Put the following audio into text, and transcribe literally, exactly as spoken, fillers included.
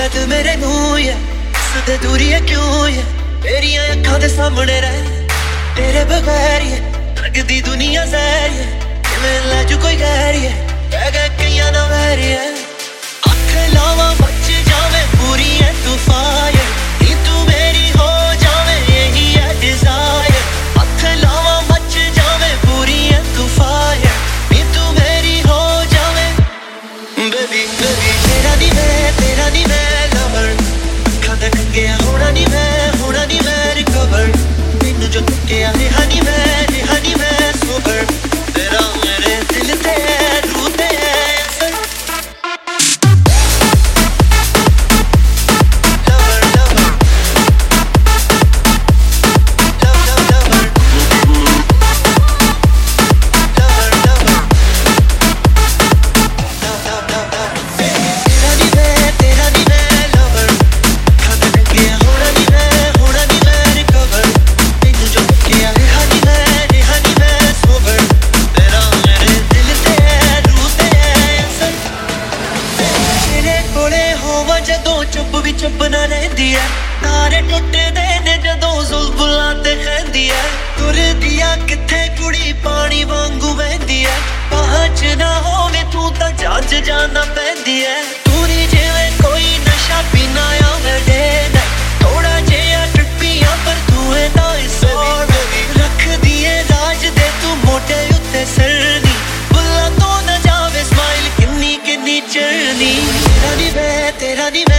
जद मेरे मुंह है सदे दूरी है क्यों है तेरी अखां दे सामने रह तेरे बगैर है लगदी दुनिया जहर है किवें लै जू कोई गैर है कह गए कईयां ना वैर है अख लावा मच जावे पूरी है तू फायर नी तू मेरी हो जावे यही है डिजायर अख लावा मच जावे पूरी है तू फायर नी तू मेरी हो जावे बेबी बेबी तेरा नी मैं तेरा नी मैं लवर अखां दे गया होना नी मैं होना नी मैं रिकवर मैनू जो तकिया है हनी मैं हनी मैं सोबर तेरा मेरे दिल ते रूह ते जदों चुप भी चुप ना रहंदी है तारे टुटदे ने जदों जुल्फां ते खैंदी है तुरदी आ किथे कुड़ी पानी वांगू बहंदी है पहुंच ना होवे तू तां जज जाना पैंदी है तू नी जिवें कोई नशा पीना आ वडे ना थोड़ा जिहा ट्रिपियां पर तू है ना इस रख दिए राज दे तू मोटे उत्ते सरनी बुल्ला तो ना जावे स्माइल किन्नी किन्नी चरनी तेरा नी मैं तेरा नी